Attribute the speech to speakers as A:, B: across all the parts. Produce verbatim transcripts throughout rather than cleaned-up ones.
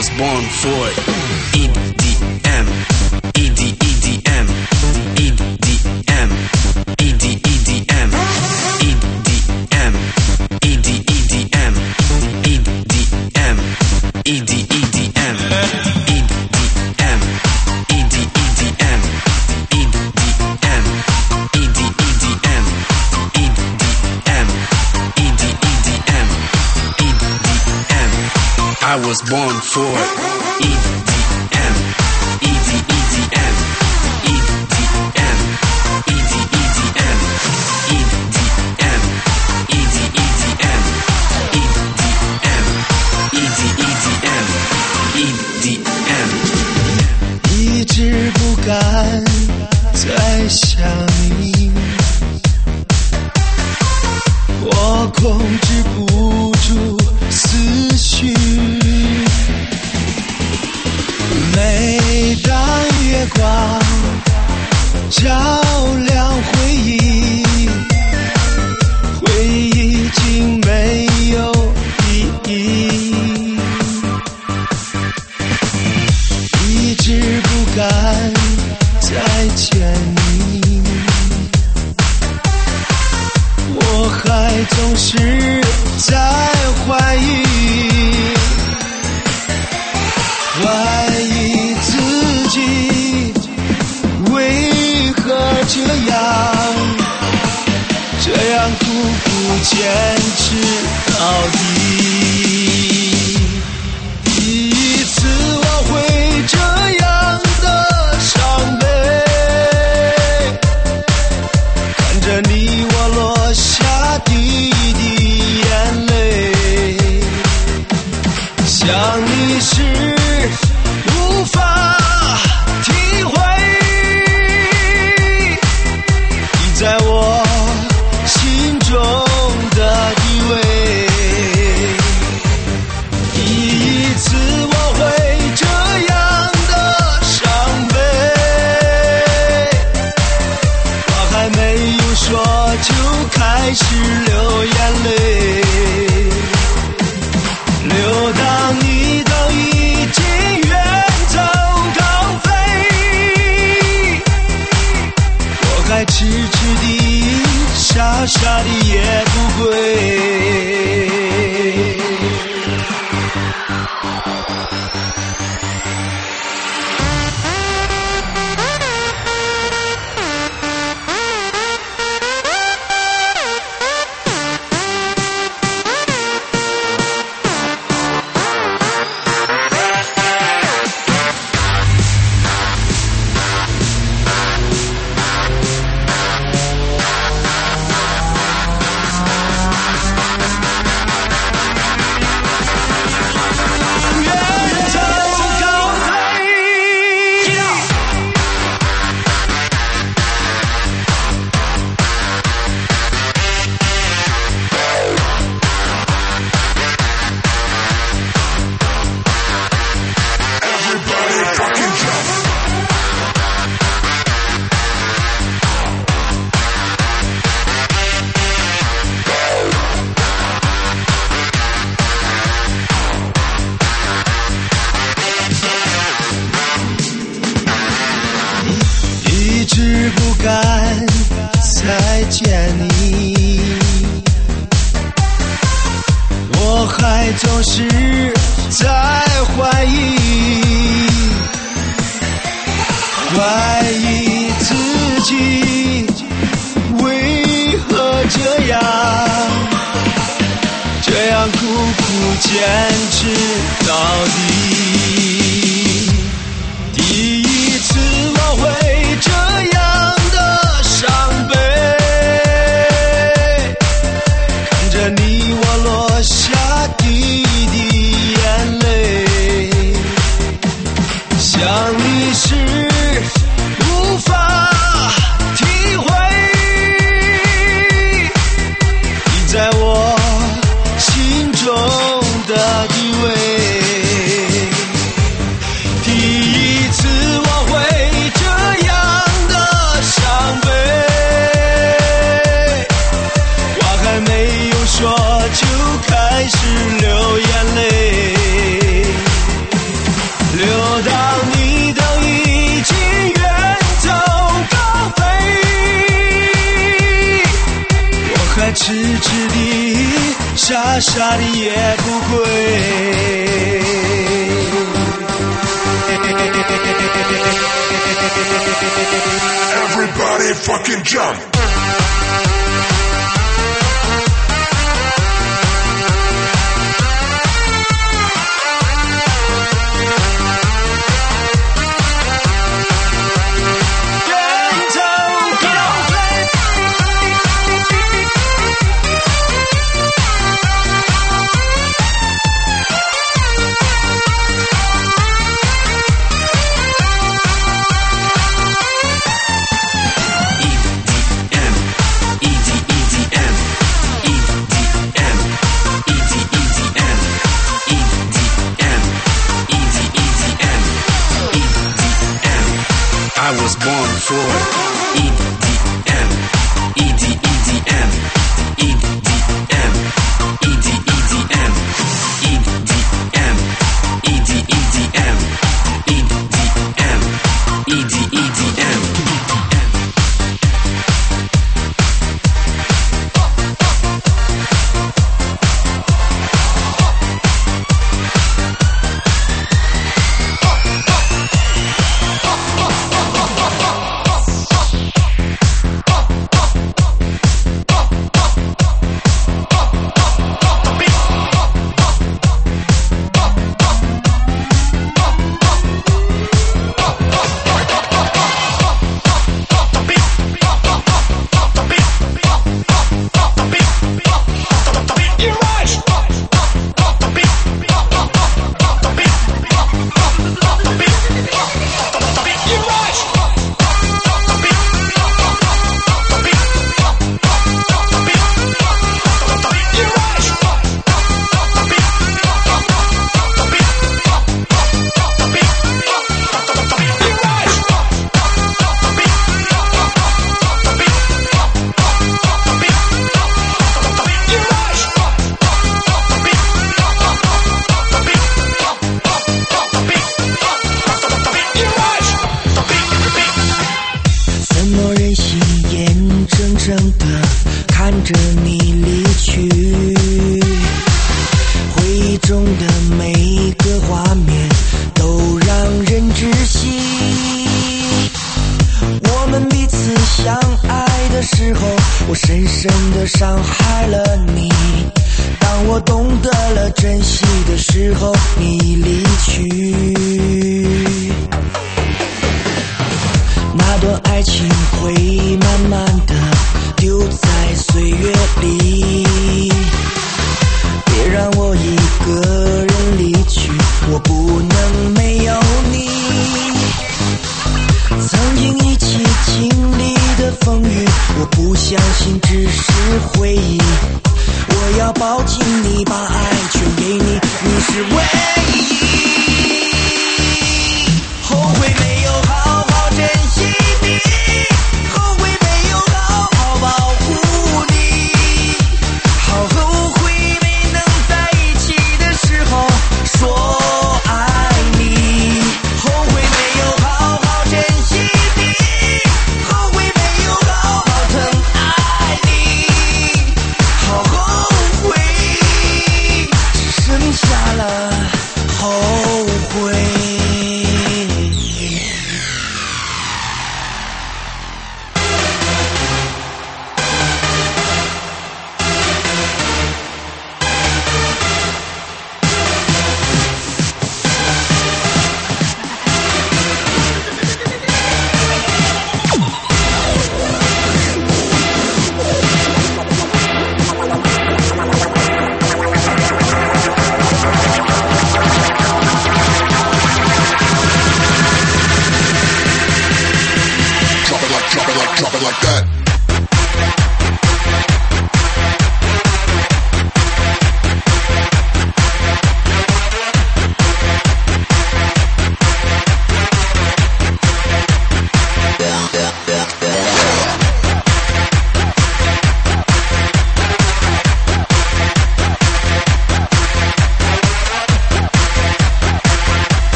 A: was born for it. E D M, E D E D M, E D M, E D E D M, E D M, E D E D M, E D M, E D E D M, E D M, E D E D M, E D M, E D E D M, E D M, E D E D M, E D M. I was born for it. E D M, E D E D M, E D M, E D E D M, E D M, E D E D M, E D M, E D E D M, E D M。
B: 一直不敢再想你，我控制不住思绪。每当月光照亮回忆，回忆已经没有意义。一直不敢再见你，我还总是在怀疑，怀疑自己为何这样，这样苦苦坚持到底。第一次我会这样的伤悲，看着你我落下滴滴眼泪，想你时无法体会你在我心中的地位。第一次我会这样的伤悲，话还没有说就开始流眼泪，流到你都已经远走高飞，我还痴痴地傻傻地也不归。一直不敢再见你，我还总是在怀疑，怀疑自己为何这样，这样苦苦坚持到底。第一次我会这样的伤悲，看着你我落下滴滴眼泪，想你时无法体会你在我心中的地位。第一次我会这样的伤悲，话还没有说就开始流眼泪， 傻傻的也不会。
C: Everybody fucking jump!
A: I was born for E D M, E D E D M, E D M, E D E D M, E D M, E D E D M, E D M, E D E D M.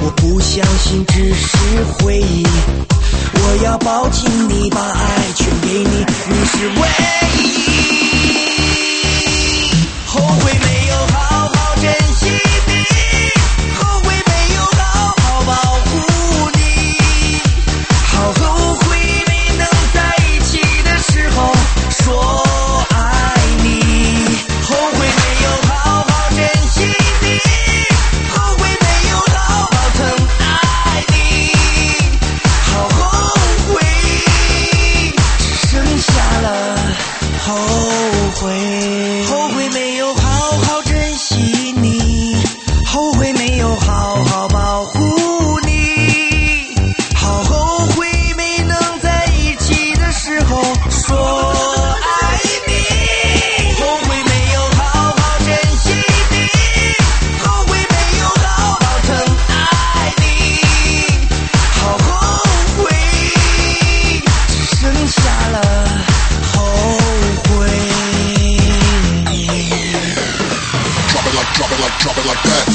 B: 我不相信只是回忆，我要抱紧你，把爱全给你，你是唯一。后悔没有好好珍惜你，后悔没有好好保护你，好后悔没能在一起的时候说爱你，后悔没有好好珍惜你，后悔没有好好疼爱你，好后悔，只剩下了后悔。后悔没有好好珍惜你，后悔没有好好保护你，好后悔没能在一起的时候说爱你，后悔没有好好珍惜你，后悔没有好好疼爱你，好后悔，只剩下了后悔。
C: Drop it like, drop it like, drop it like that.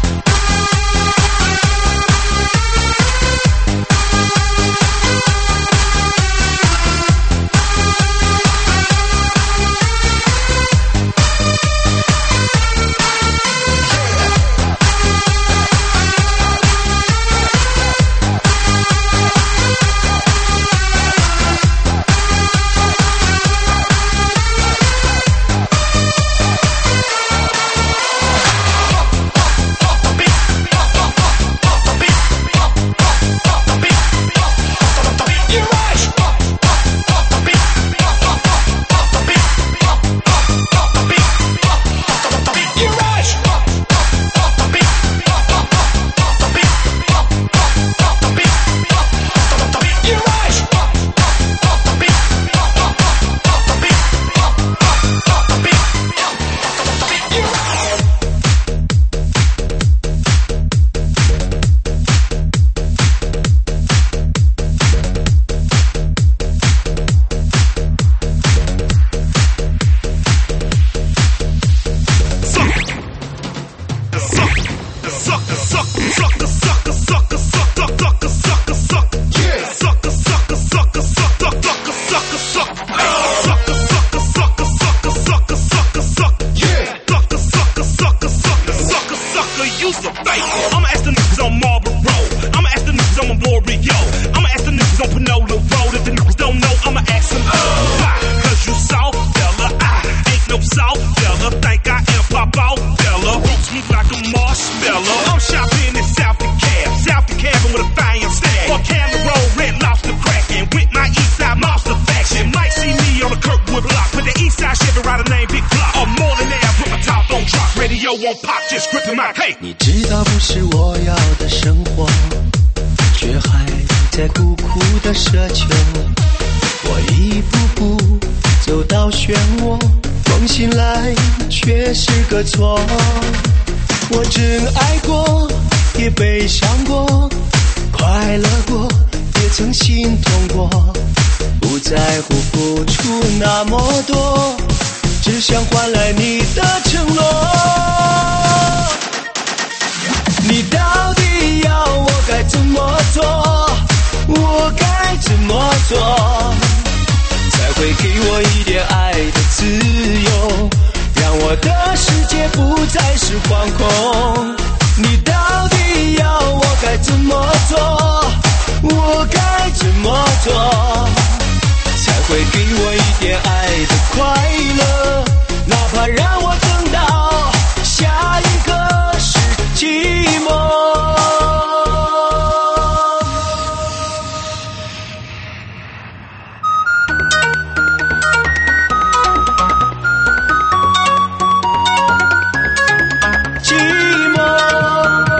D: I'ma ask the niggas on Marlboro Road. I'ma ask the niggas on Memorial. I'ma ask the niggas on Panola Road. If the niggas don't know, I'ma ask them why. Cause you soft, fella. I ain't no soft, fella. Think I am pop out, fella. Roots me like a marshmallow. I'm shopping in South DeKalb. South DeKalb with a fire stand. On Camera Road, Red Lobster cracking. With my East Side Monster faction. Might see me on the Kirkwood block. Put the East Side Chevy rider named Big Block. Or more than that, put my top on drop. Radio won't pop, just gripping my cake.
B: 你知道不是我要的生活，却还在苦苦的奢求。我一步步走到漩涡，梦醒来却是个错。我真爱过，也悲伤过，快乐过，也曾心痛过，不在乎付出那么多，只想换来你的承诺。你到底要我该怎么做？我该怎么做，才会给我一点爱的自由，让我的世界不再是惶恐？你到底要我该怎么做？我该怎么做，才会给我一点爱的快乐？哪怕让我等到下一个是寂寞。寂寞。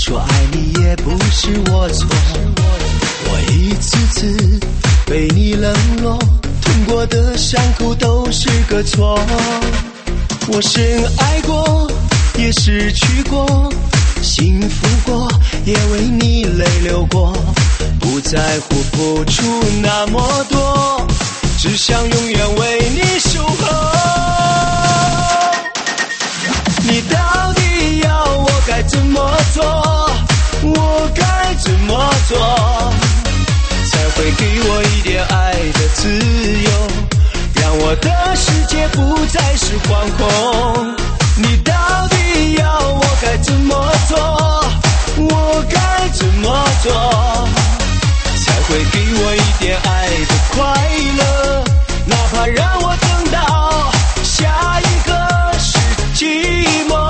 B: 说爱你也不是我错，我一次次被你冷落，痛过的伤口都是个错。我深爱过，也失去过，幸福过，也为你泪流过，不在乎付出那么多，只想永远为你守候。你到底要我该怎么做？我该怎么做才会给我一点爱的自由，让我的世界不再是惶恐？你到底要我该怎么做？我该怎么做才会给我一点爱的快乐？哪怕让我等到下一个是寂寞。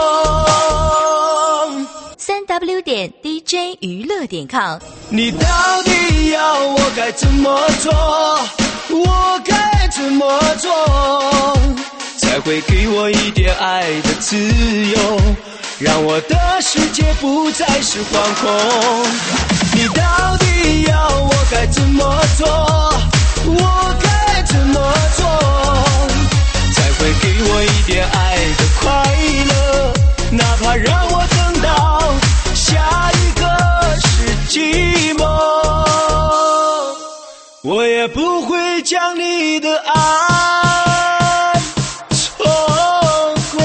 E: 三 w 点 d j 娱乐点 com。
B: 你到底要我该怎么做？我该怎么做才会给我一点爱的自由，让我的世界不再是惶恐？你到底要我该怎么做？我该怎么做才会给我一点爱的快乐？哪怕让我等到下一个是寂寞，我也不会将你的爱错过。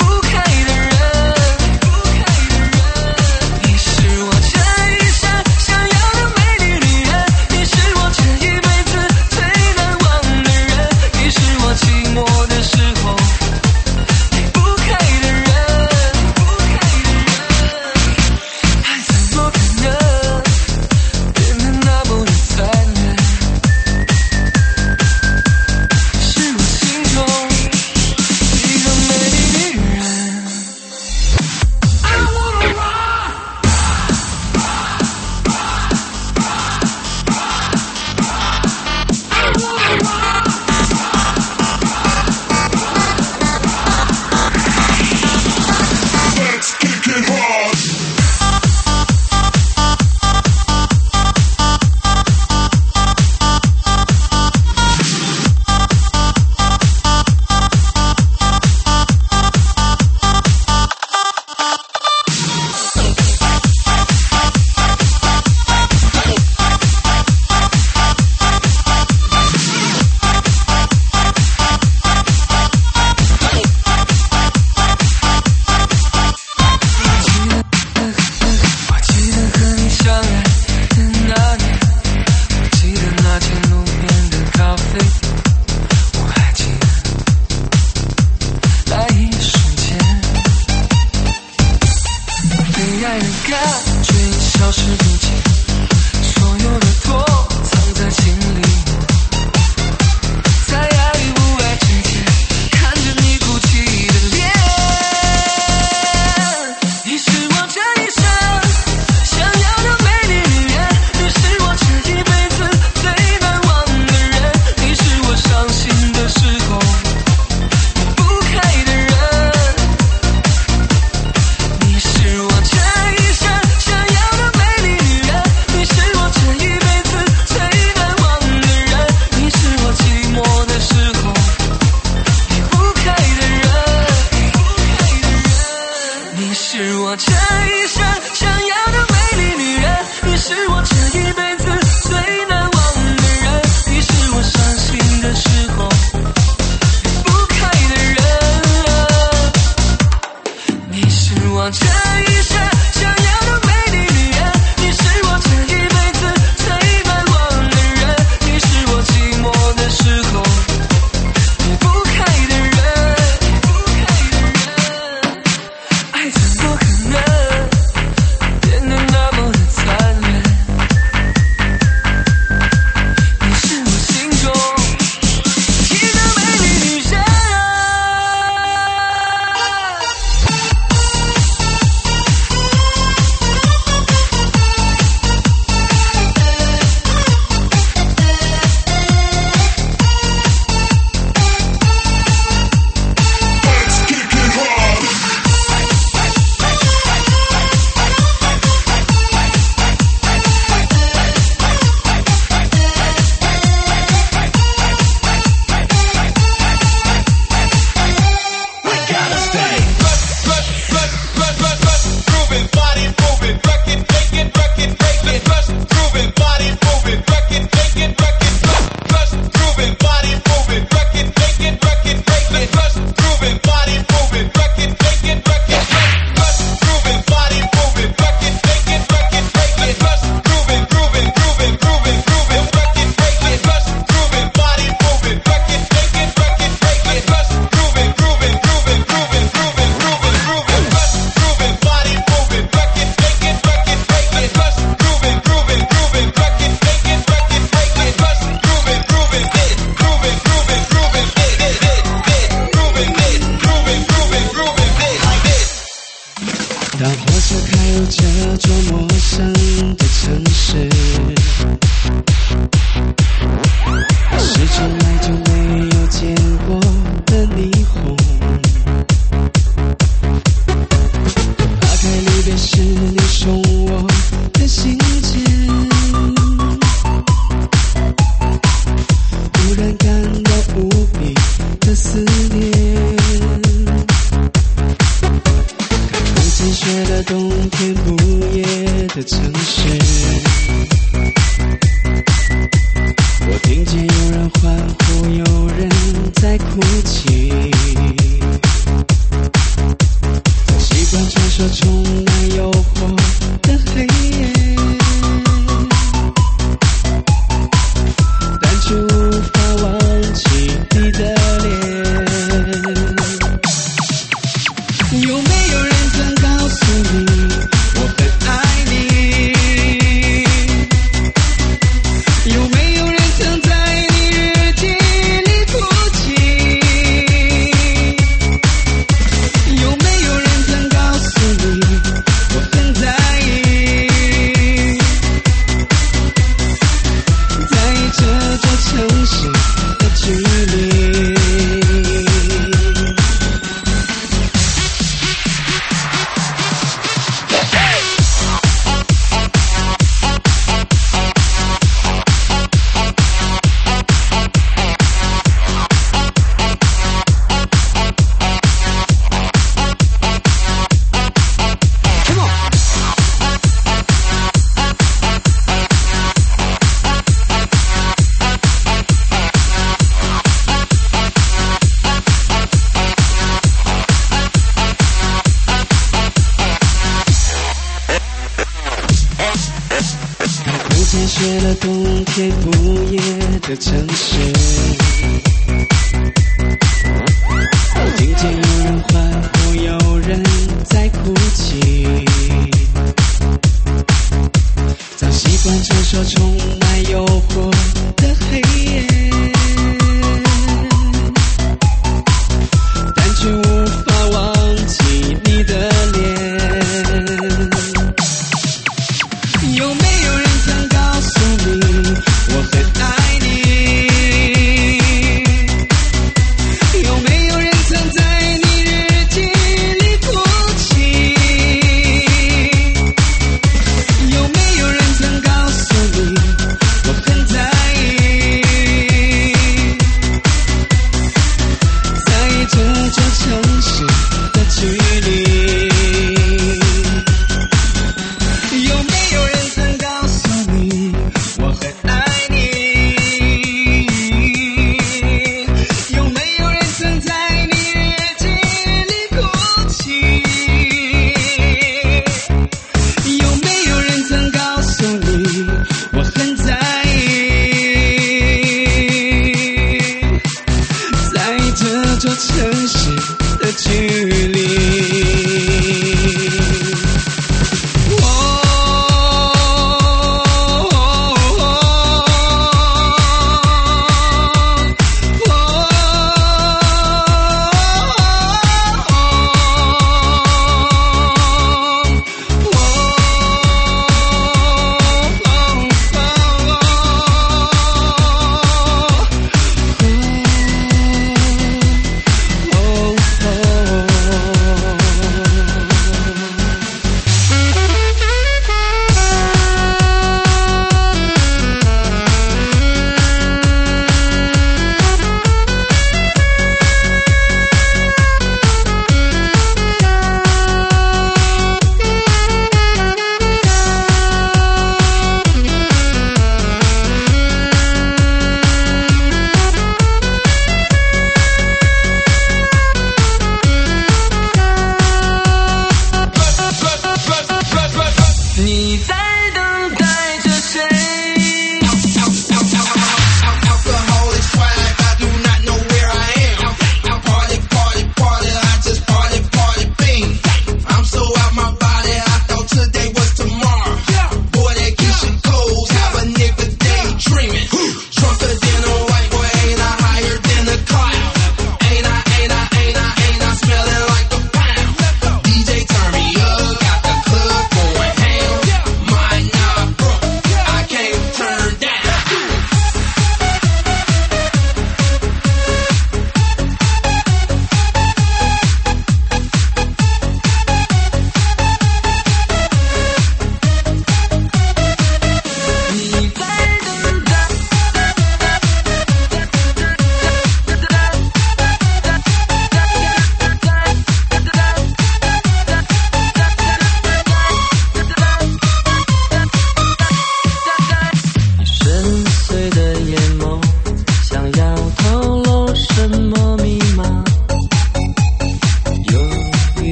B: 你是我这一生感觉已消失不见，所有的躲藏在心里，在爱与不爱之间，看着你哭泣的脸。你是我这一生想要的美丽女人，你是我这一辈子最难忘的人，你是我伤心的时候离不开的人，你是我这一生想要的美丽女人，你是我这一辈子最难忘的人，你是我寂寞的时候离不开的人，你是我这一生想要的美丽女人，你是我这一辈子最难忘的人，你是我伤心的时候离不开的人，你是我这一生想要的美丽女人，你是我这一辈子最难忘的人，你是我寂寞的时候离不开的人，爱怎么可能变得那么的残忍，你是我心中一个美丽女人。当火车开入这座陌生的城市，是从来就没有见过的霓虹，打开离别时你送我的信件，忽然感到无比的思念，积雪的冬天，不夜的城市，我听见有人欢呼，有人在哭泣，在习惯传说充满诱惑的黑夜，但却无法忘记你的脸。有没有人曾告诉你我很爱你？有没有人曾在你日记里哭泣？有没有人曾告诉你我很在意？在意这座城市的距离。见雪了冬天不夜的城市，听见有人欢呼，有人在哭泣，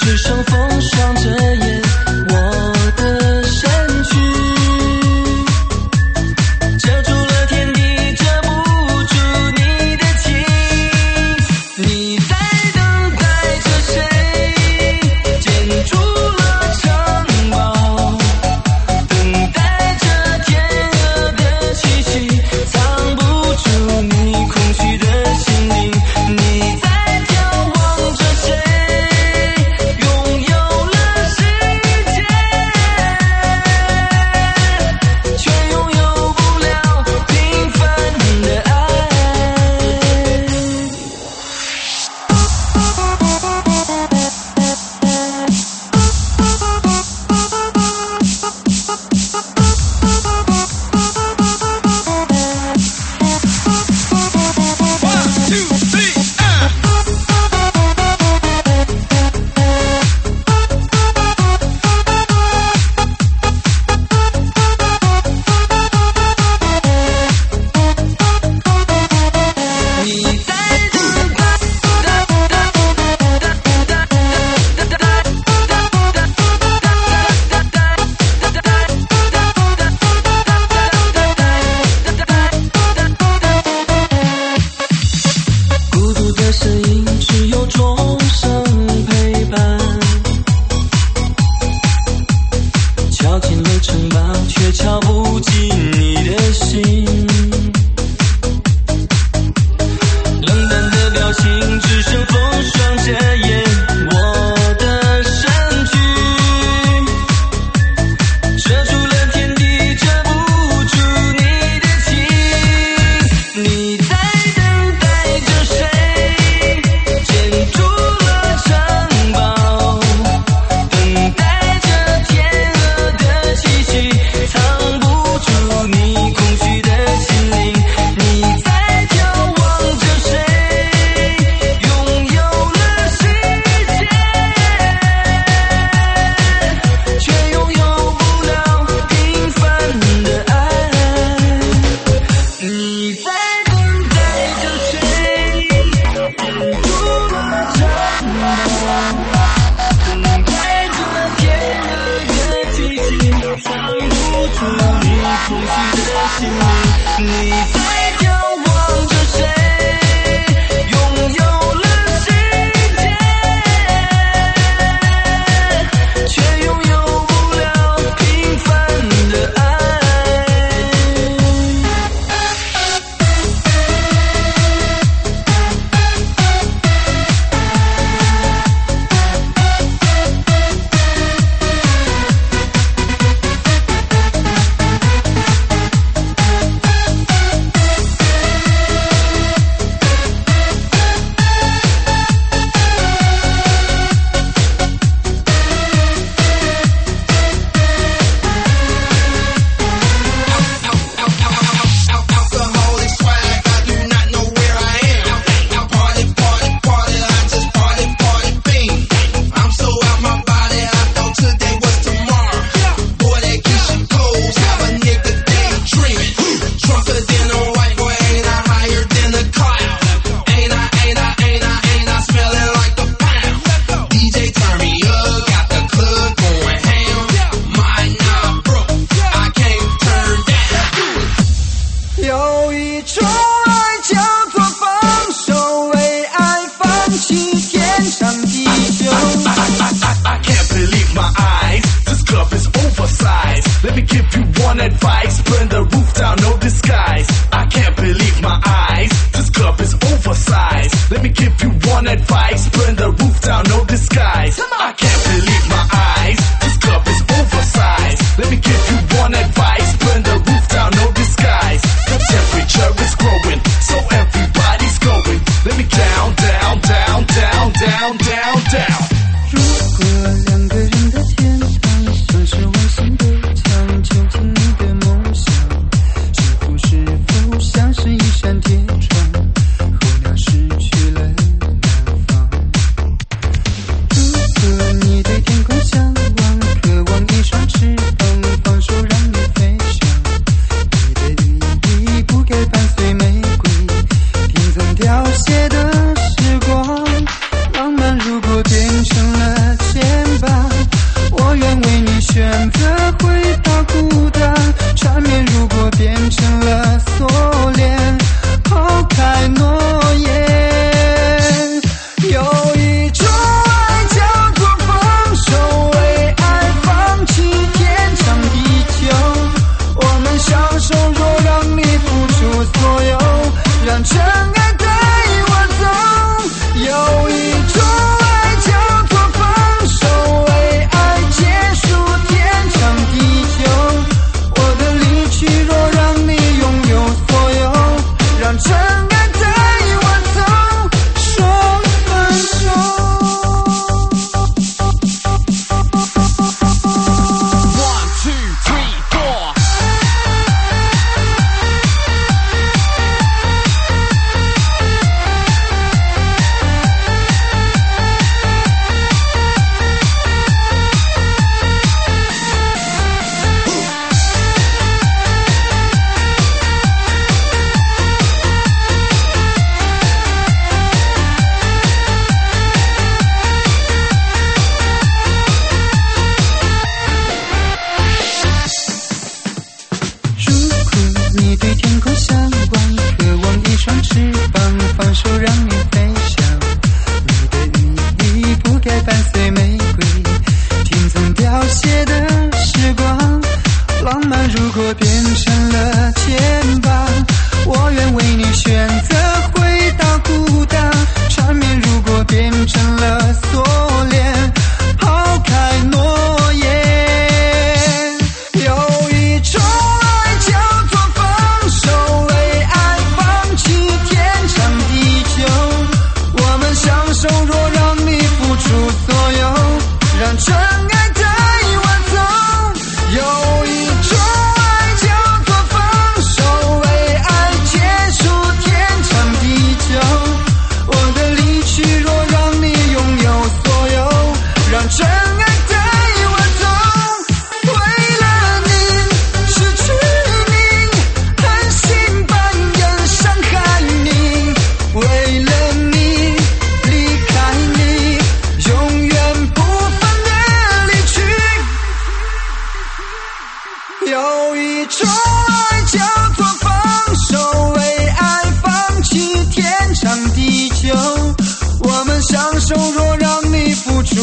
B: 只剩风霜着眼我的身躯，遮住了天地，遮不住你的情。你在等待着谁？建筑了城堡，等待着天鹅的气息，藏不住你空虚的心灵。你在眺望着谁？拥有了世界，却拥有不了平凡的爱。孤独的身影，只有钟声陪伴。敲进了城堡，却敲不进你的心。冷淡的表情，只剩风霜遮掩我的身躯，遮住了天地，遮不住你的情。你在等待着谁？建筑了城堡，等待着天鹅的气息，藏不住你空虚的心灵。你在眺望着谁？拥有了世界，却拥有不了平凡的爱。你在等待着谁？建筑了城堡，等待着天鹅的气息，藏不住你空虚的心灵。你在眺望着谁？拥有了世界，却拥有不了平凡的爱。
C: Alcoholic swag, I do not know where I am. Party, party, party, I just party, party fiend. I'm so out my body, I thought today was tomorrow. Boy, that Keisha Coles have a nigga daydreaming. Drunker than a white boy, ain't I higher than a cloud? Ain't I, ain't I, ain't I, ain't I smelling like a pound? D J turn me up, got the club going ham. My knob broke, I can't turn down.
B: 有一种爱叫做放手，为爱放弃天长地久。
D: I can't believe my eyes. This club is oversized. Let me give you one advice. Burn the roof down, no disguise. I can't believe my eyes. This club is oversized. Let me give you one advice. Burn the roof down, no disguise. I can't believe my eyes. This club is oversized. Let me give you one advice. Burn the roof down, no disguise. The temperature is growing, so everybody's going. Let me down, down, down, down, down, down, down.
B: 如果两个人的天堂像是温馨的墙，究竟你的梦想是否是否像是一扇铁窗，候鸟失去了南方。如果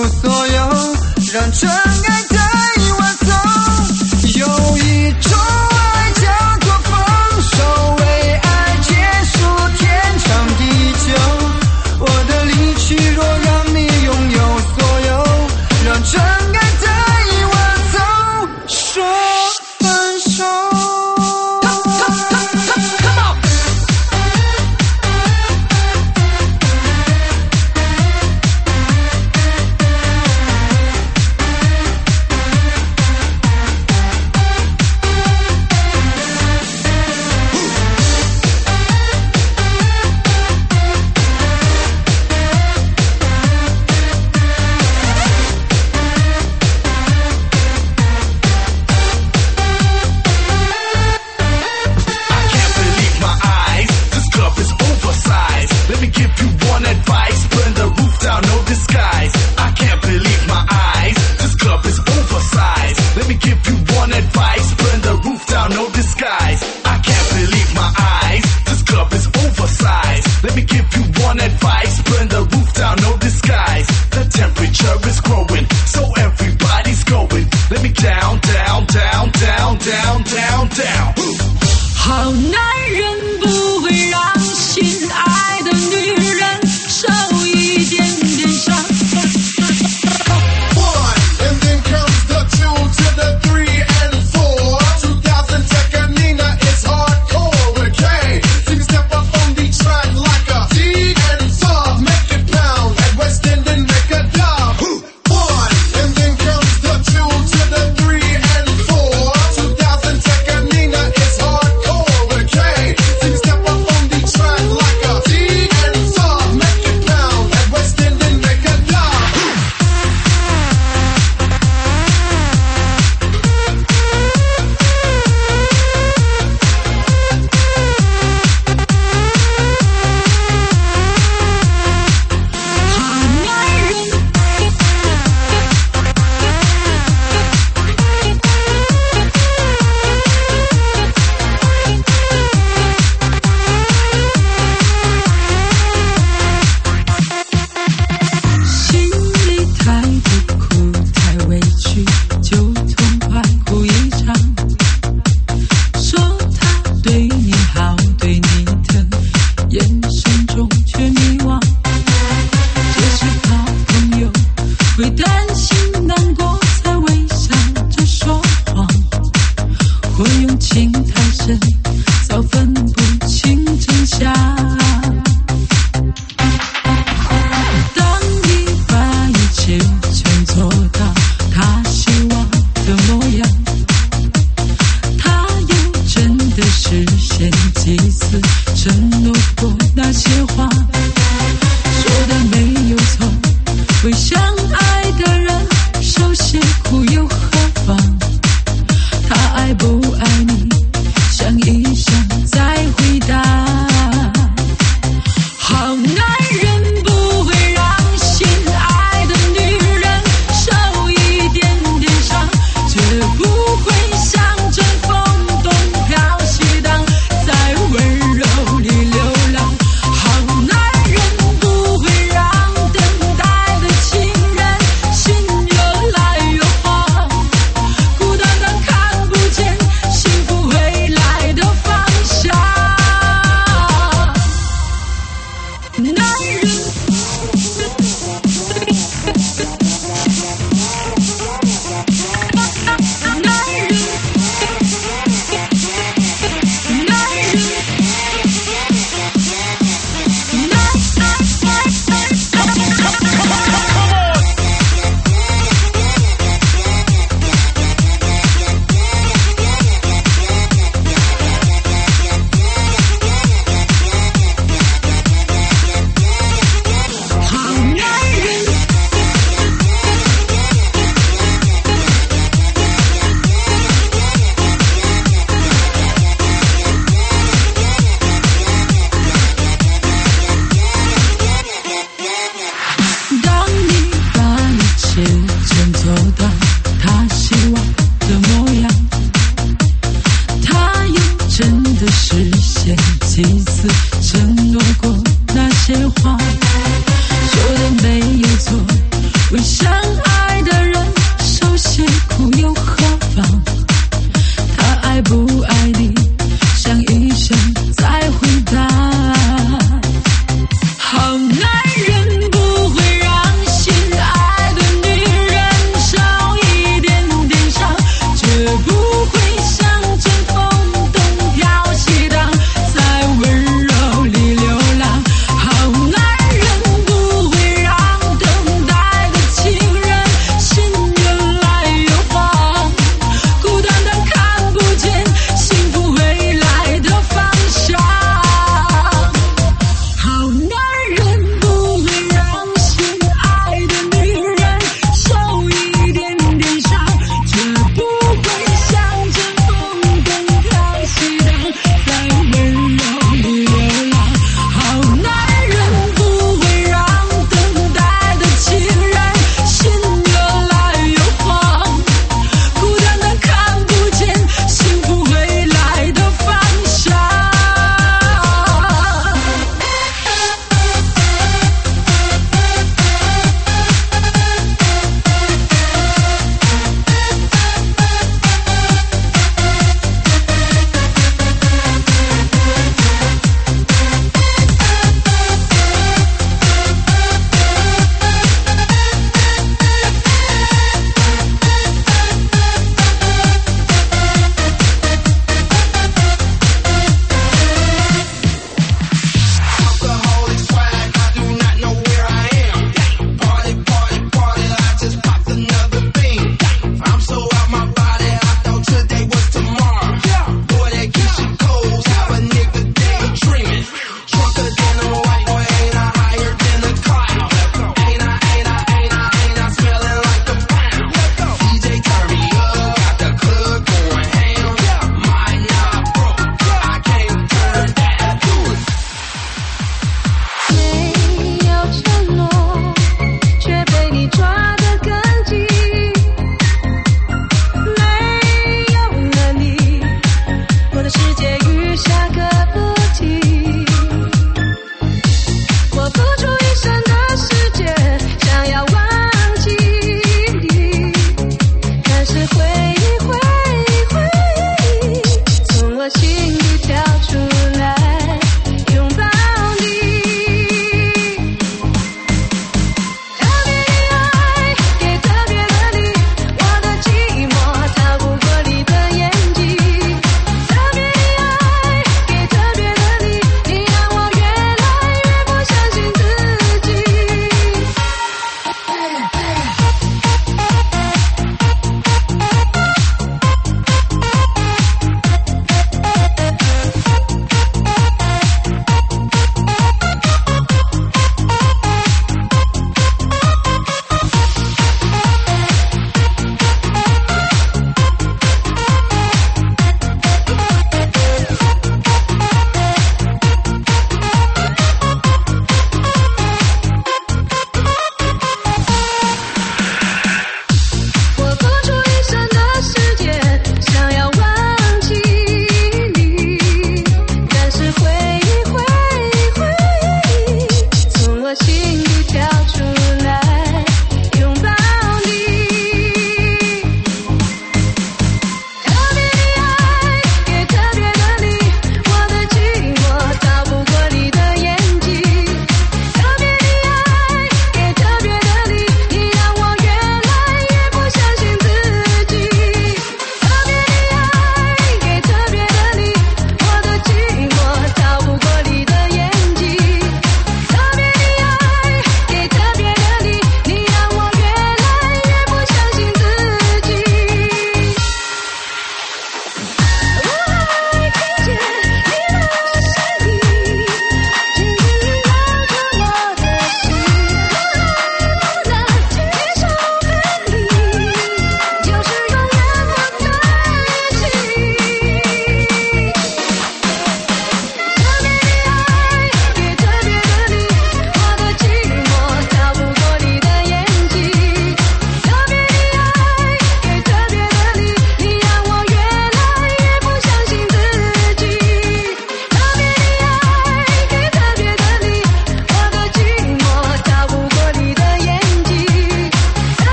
B: 出所有，让真爱带我走。有一种爱叫做放手，为爱结束天长地久。我的离去若让你拥有所有，让真爱带我走，说分手。
F: 好男人不会让心爱的女人受益。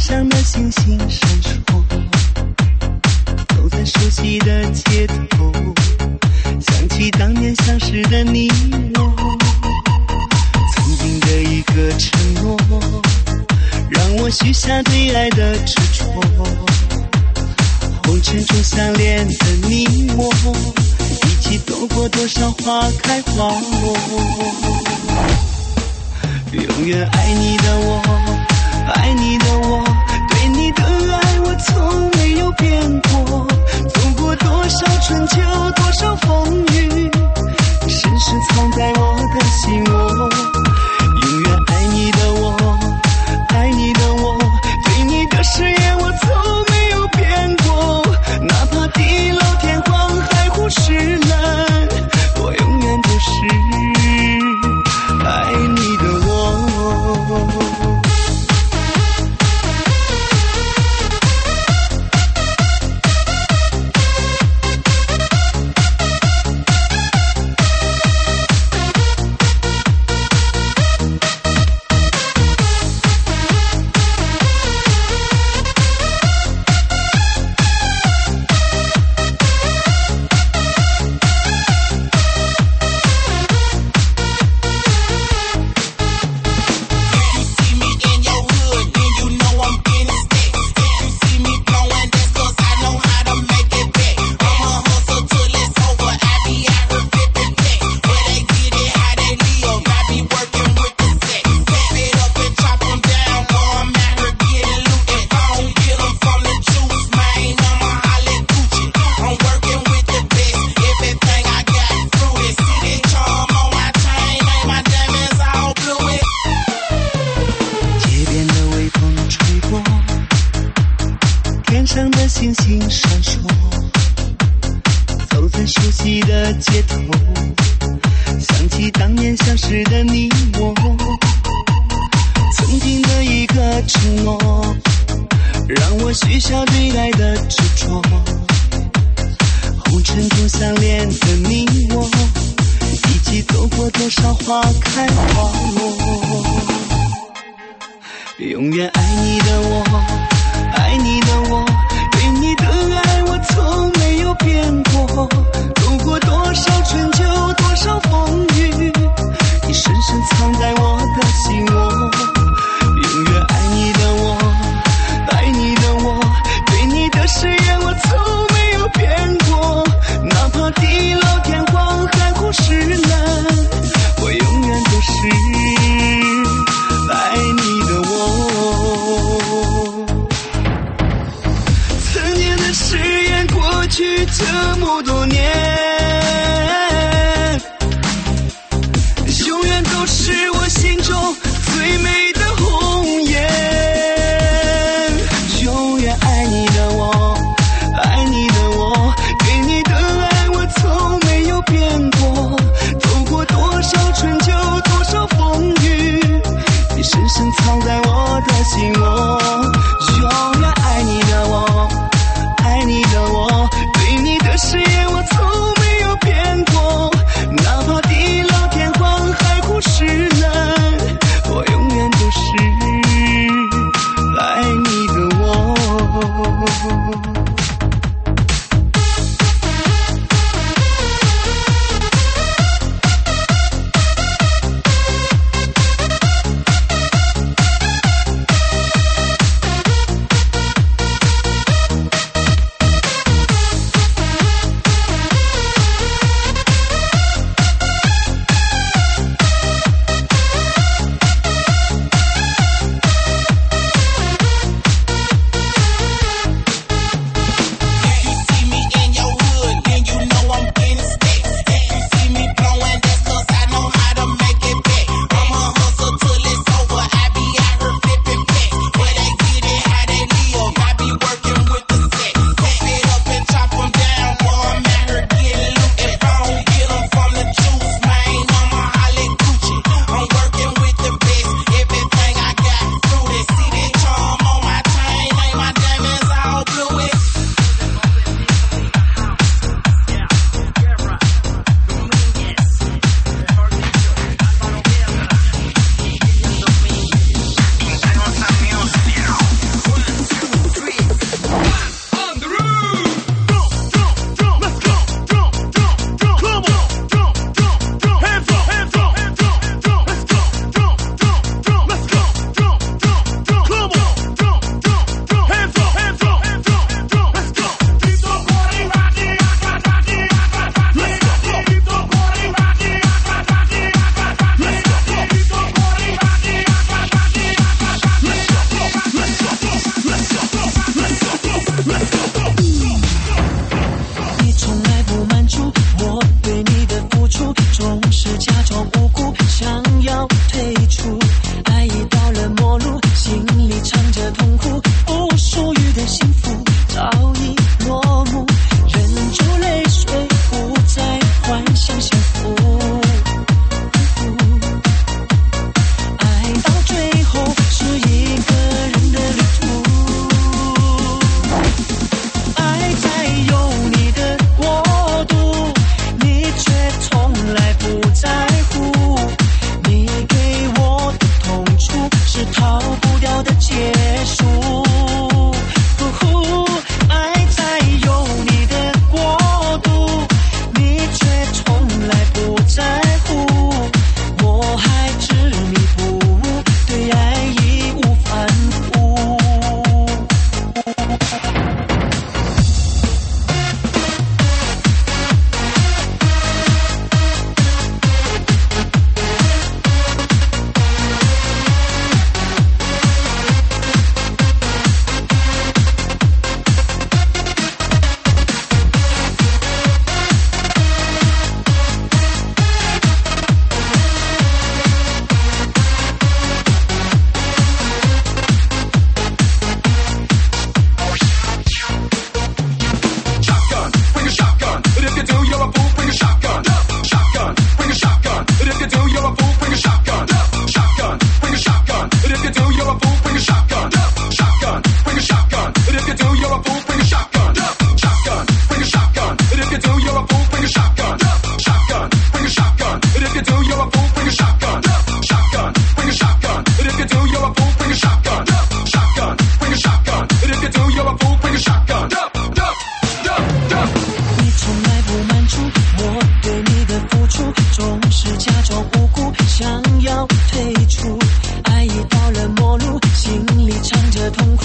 B: 上的星星闪烁，走在熟悉的街头，想起当年相识的你我，曾经的一个承诺，让我许下对爱的执着。红尘中相恋的你我，一起走过多少花开花落。永远爱你的我，爱你的我，对你的爱我从没有变过。走过多少春秋，多少风雨，深深藏在我的心窝。永远爱你的我，爱你的我，对你的誓言我从没有变过。哪怕地老天荒，海枯石烂，我永远都是爱你的我。星星闪烁，走在熟悉的街头，想起当年相识的你我，曾经的一个承诺，让我许下对爱的执着。红尘中相恋的你我，一起走过多少花开花落。永远爱你的我，爱你的我，对你的爱我从没有变过。走过多少春秋，多少风雨，你深深藏在我的心窝。永远爱你的我，爱你的我，对你的誓言我从没有变过。哪怕地老天荒，海枯石烂，我永远都是爱你的我。曾经的誓言过去这么多年，永远都是我心中最美的红颜。永远爱你的我，爱你的我，对你的爱我从没有变过。走过多少春秋，多少风雨，你深深藏在我的心窝。永远爱你的我，爱你的我，对你的誓言我从没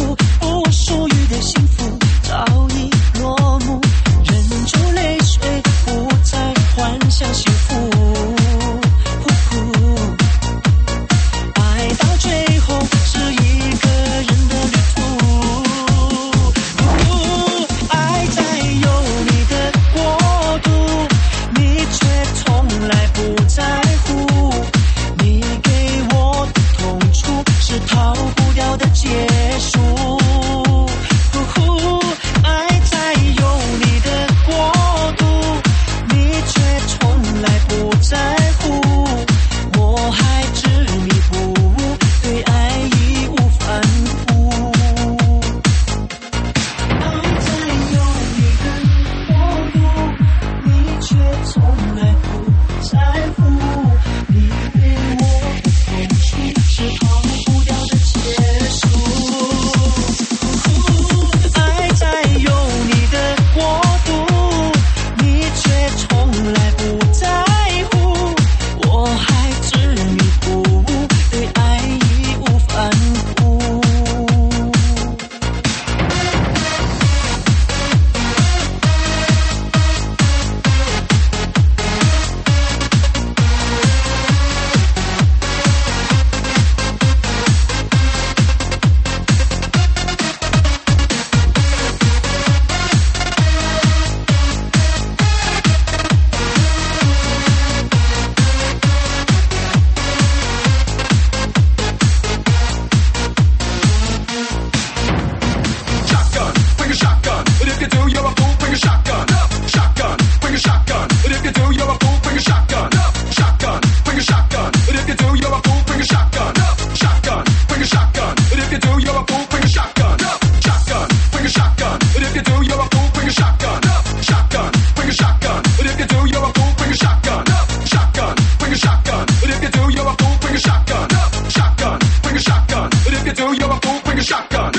B: 呼，不属于的幸福早已落幕，忍住泪水，不再幻想幸福。爱到最后是一个人的旅途，爱在有你的国度，你却从来不在乎，你给我的痛楚是逃不掉的结束。爱在有你的国度，你却从来不在乎，我还执迷不悟，对爱义无反顾。爱在有你的国度，你却从来不在乎，你给我的痛楚是逃不掉的结束。爱在有你的国度，你却从来不在乎，我还执迷不悟，对爱义无反顾。
C: Shotgun, bring a shotgun. And if you do, you're a fool, bring a shotgun. Shotgun, bring a shotgun. And if you do, you're a fool, bring a shotgun. Shotgun, bring a shotgun. And if you do, you're a fool, bring a shotgun. Shotgun, bring a shotgun. And if you do, you're a fool, bring a shotgun. Shotgun, bring a shotgun. And if you do, you're a fool, bring a shotgun. Shotgun, bring a shotgun. And if you do, you're a fool, bring a shotgun. Shotgun, bring a shotgun. And if you do, you're a fool, bring a shotgun. Shotgun, bring a shotgun. And if you do, you're a fool, bring a shotgun.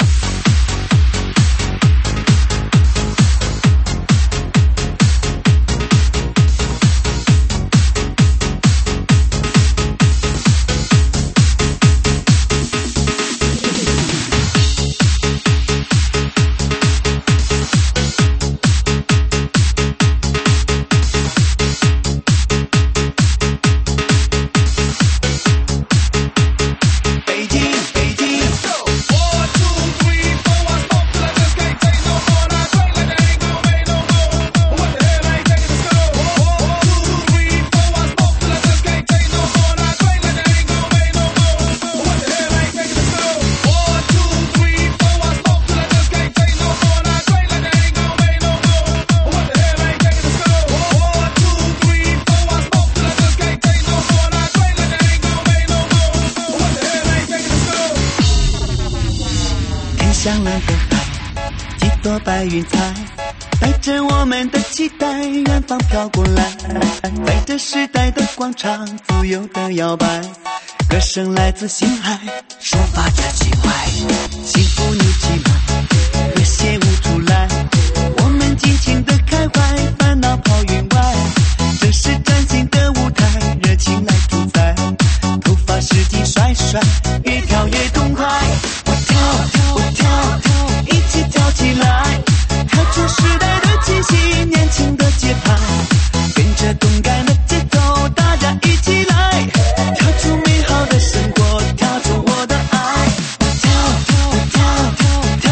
B: 向蓝的海，几朵白云彩，带着我们的期待，远方飘过来，在这时代的广场，自由的摇摆，歌声来自心海，抒发着情怀，幸福你起来，和谐舞出来，我们尽情的开怀，烦恼抛云外，这是崭新的舞台，热情来主宰，头发使劲甩甩，越跳越痛快，我跳我跳一起跳起来，跳出时代的气息，年轻的节拍，跟着动感的节奏，大家一起来，跳出美好的生活，跳出我的爱，我跳我跳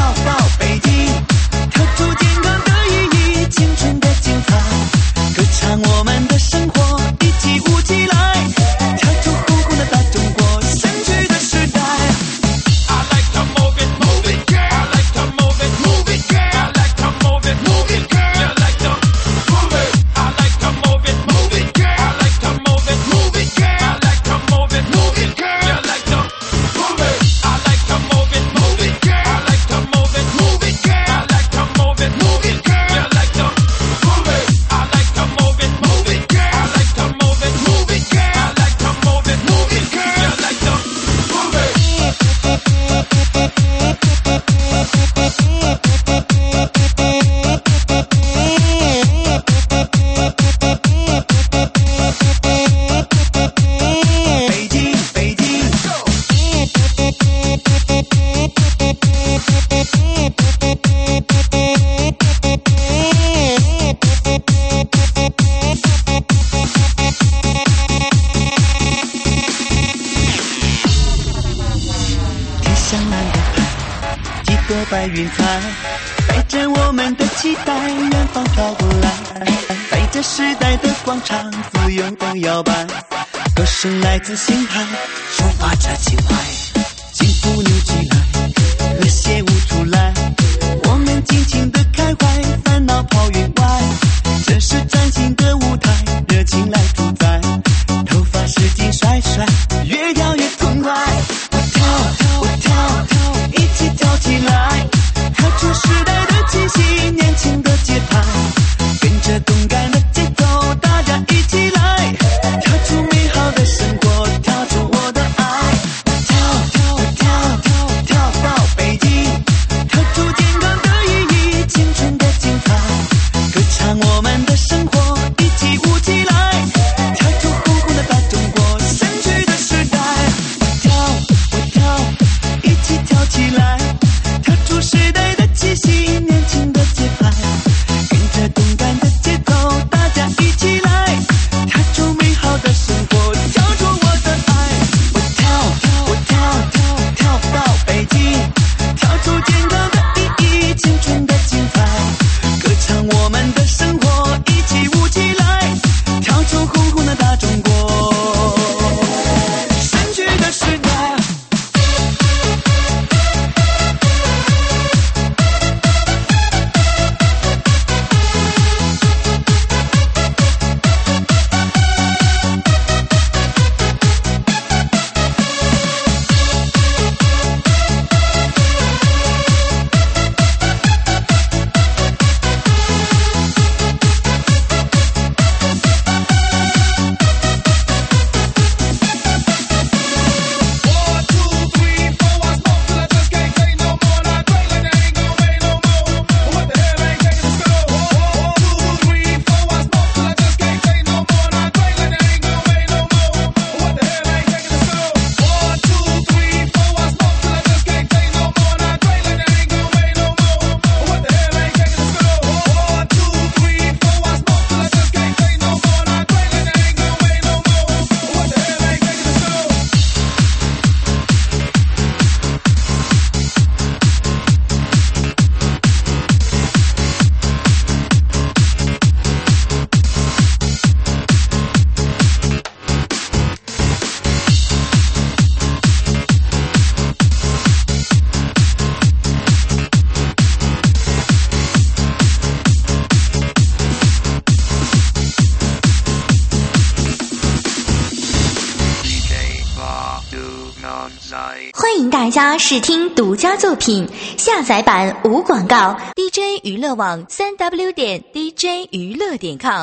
B: 个白云彩，带着我们的期待，远方飘过来，在这时代的广场，自由的摇摆，歌声来自心海，抒发着情怀，幸福扭起来，和谐舞出来，我们尽情的开怀，烦恼抛云外，这是崭新的舞台，热情来主宰，头发使劲甩甩，越跳越痛快，我跳我跳，一起跳起来，跳出时代的气息，年轻的节拍，跟着动感的节奏，大家一起来，跳出美好的生活，跳出我的爱，我跳我跳跳跳到北京，跳出健康的意义，青春的精彩，歌唱我们的生活，一起舞起来，跳出红红的大中国，神奇的时代，我跳我跳，一起跳起来，跳出时代的气息，年轻的节拍，跟着动感的节奏，大家一起来，跳出美好的生活，跳出我的爱，我跳我跳跳跳到北京，跳出健康的意义，青春的精彩，歌唱我们的生活，一起舞起来，跳出红红的大中国，神奇的时代。
E: 欢迎大家试听独家作品，下载版无广告 ，D J 娱乐网三 W 点 D J 娱乐点 com。